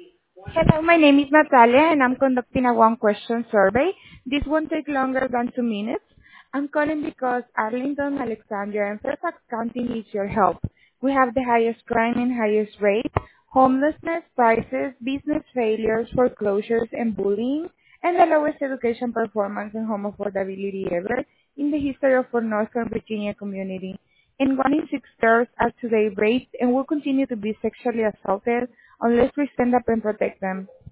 Hello, my name is Natalia, and I'm conducting a one-question survey. This won't take longer than 2 minutes. I'm calling because Arlington, Alexandria, and Fairfax County needs your help. We have the highest crime and highest rate, homelessness, prices, business failures, foreclosures, and bullying, and the lowest education performance and home affordability ever in the history of our Northern Virginia community. And 1 in 6 girls are today raped and will continue to be sexually assaulted unless we stand up and protect them.